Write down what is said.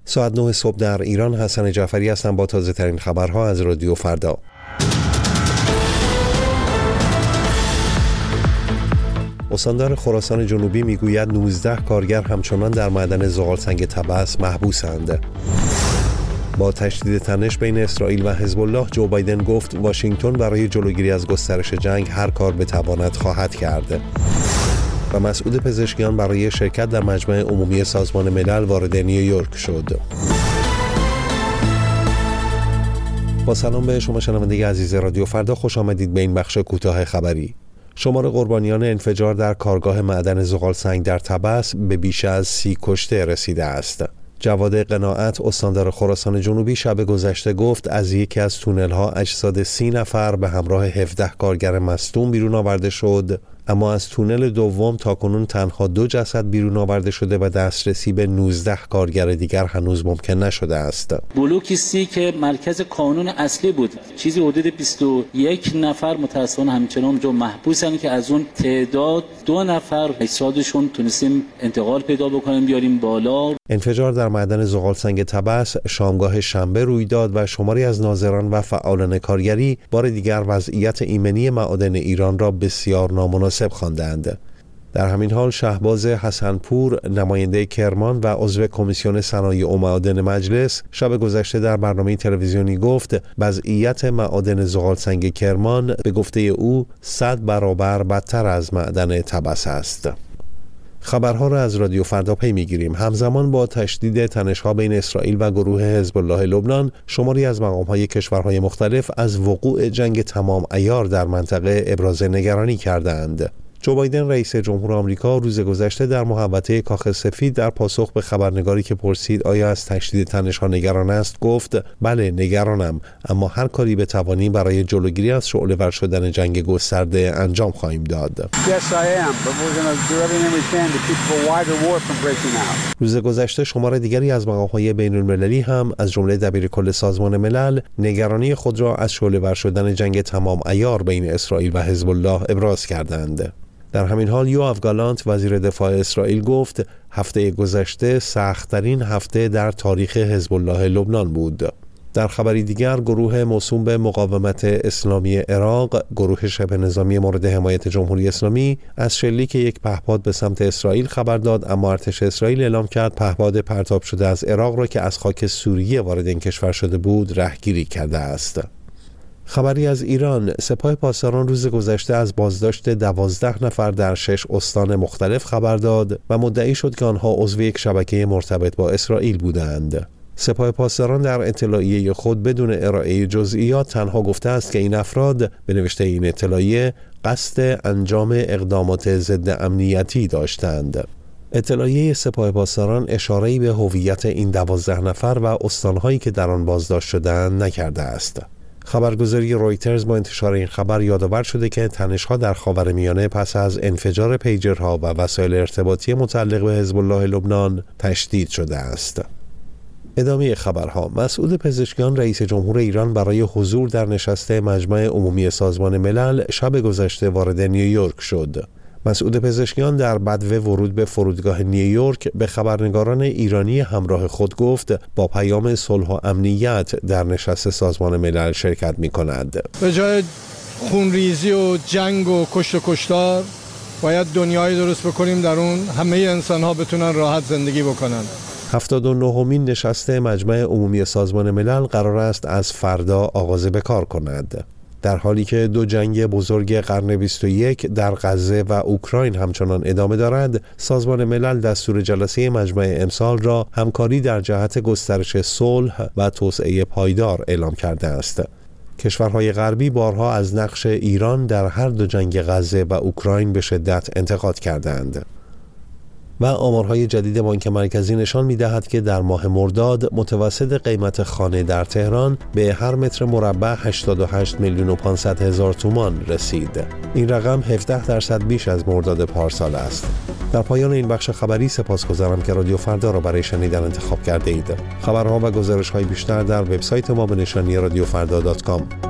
ساعت 9 صبح در ایران. حسن جعفری هستم با تازه ترین خبرها از رادیو فردا. استاندار خراسان جنوبی میگوید 19 کارگر همچنان در معدن زغالسنگ طبس محبوسند. با تشدید تنش بین اسرائیل و حزب الله، جو بایدن گفت واشنگتن برای جلوگیری از گسترش جنگ هر کار بتواند خواهد کرد. و مسعود پزشکیان برای شرکت در مجمع عمومی سازمان ملل وارد نیویورک شد. با سلام به شما شنونده عزیز رادیو فردا، خوش آمدید به این بخش کوتاه خبری. شمار قربانیان انفجار در کارگاه معدن زغالسنگ در طبس به بیش از 30 کشته رسیده است. جواد قناعت، استاندار خراسان جنوبی، شب گذشته گفت از یکی از تونل‌ها اجساد 30 نفر به همراه 17 کارگر مصدوم بیرون آورده شد، اما از تونل دوم تاکنون تنها 2 جسد بیرون آورده شده و دسترسی به 19 کارگر دیگر هنوز ممکن نشده است. بلوک 30 که مرکز کانون اصلی بود، چیزی حدود 21 نفر متأسفانه همچنان اونجا محبوسن که از اون تعداد 2 نفر اجسادشون تونستیم انتقال پیدا بکنیم بیاریم بالا. انفجار در معدن زغالسنگ طبس شامگاه شنبه روی داد و شماری از ناظران و فعالان کارگری بار دیگر وضعیت ایمنی معادن ایران را بسیار نامناسب خواندند. در همین حال شهباز حسنپور، نماینده کرمان و عضو کمیسیون صنایع و معادن مجلس، شب گذشته در برنامه تلویزیونی گفت وضعیت معادن زغالسنگ کرمان به گفته او 100 برابر بدتر از معدن طبس است. خبرها را از رادیو فردا پی میگیریم. همزمان با تشدید تنش‌ها بین اسرائیل و گروه حزب الله لبنان، شماری از مقام‌های کشورهای مختلف از وقوع جنگ تمام عیار در منطقه ابراز نگرانی کردند. جو بایدن رئیس جمهور آمریکا روز گذشته در محوطه کاخ سفید در پاسخ به خبرنگاری که پرسید آیا از تشدید تنش‌ها نگران است گفت بله نگرانم، اما هر کاری بتوانیم برای جلوگیری از شعله‌ور شدن جنگ گسترده انجام خواهیم داد. روز گذشته شمار دیگری از مقام‌های بین‌المللی هم از جمله دبیرکل سازمان ملل نگرانی خود را از شعله‌ور شدن جنگ تمام عیار بین اسرائیل و حزب الله ابراز کردند. در همین حال یوآف گالانت، وزیر دفاع اسرائیل، گفت هفته گذشته سخت‌ترین هفته در تاریخ حزب الله لبنان بود. در خبری دیگر، گروه موسوم به مقاومت اسلامی عراق، گروه شبه نظامی مورد حمایت جمهوری اسلامی، از شلیک یک پهپاد به سمت اسرائیل خبر داد، اما ارتش اسرائیل اعلام کرد پهپاد پرتاب شده از عراق را که از خاک سوریه وارد این کشور شده بود رهگیری کرده است. خبری از ایران، سپاه پاسداران روز گذشته از بازداشت 12 نفر در 6 استان مختلف خبر داد و مدعی شد که آنها عضو یک شبکه مرتبط با اسرائیل بودند. سپاه پاسداران در اطلاعیه خود بدون ارائه جزئیات تنها گفته است که این افراد به نوشته این اطلاعیه قصد انجام اقدامات ضد امنیتی داشتند. اطلاعیه سپاه پاسداران اشاره‌ای به هویت این 12 نفر و استان‌هایی که در آن بازداشت شدند نکرده است. خبرگزاری رویترز با انتشار این خبر یادآور شده که تنش‌ها در خاورمیانه پس از انفجار پیجرها و وسایل ارتباطی متعلق به حزب الله لبنان تشدید شده است. ادامه خبرها. مسعود پزشکیان، رئیس جمهور ایران، برای حضور در نشست مجمع عمومی سازمان ملل شب گذشته وارد نیویورک شد. مسعود پزشکیان در بدو ورود به فرودگاه نیویورک به خبرنگاران ایرانی همراه خود گفت با پیام صلح و امنیت در نشست سازمان ملل شرکت می‌کند. به جای خونریزی و جنگ و کشت و کشتار باید دنیایی درست بکنیم در اون همه انسان‌ها بتونن راحت زندگی بکنن. 79مین نشست مجمع عمومی سازمان ملل قرار است از فردا آغاز به کار کند. در حالی که 2 جنگ بزرگ قرن 21 در غزه و اوکراین همچنان ادامه دارد، سازمان ملل دستور جلسه مجمع امسال را همکاری در جهت گسترش صلح و توسعه پایدار اعلام کرده است. کشورهای غربی بارها از نقش ایران در هر 2 جنگ غزه و اوکراین به شدت انتقاد کردند. و آمارهای جدید بانک مرکزی نشان می‌دهد که در ماه مرداد متوسط قیمت خانه در تهران به هر متر مربع 88,500,000 تومان رسید. این رقم 17% بیش از مرداد پارسال است. در پایان این بخش خبری سپاسگزارم که رادیو فردا را برای شنیدن انتخاب کرده اید. خبرها و گزارش‌های بیشتر در وبسایت ما به نشانی radiofrda.com.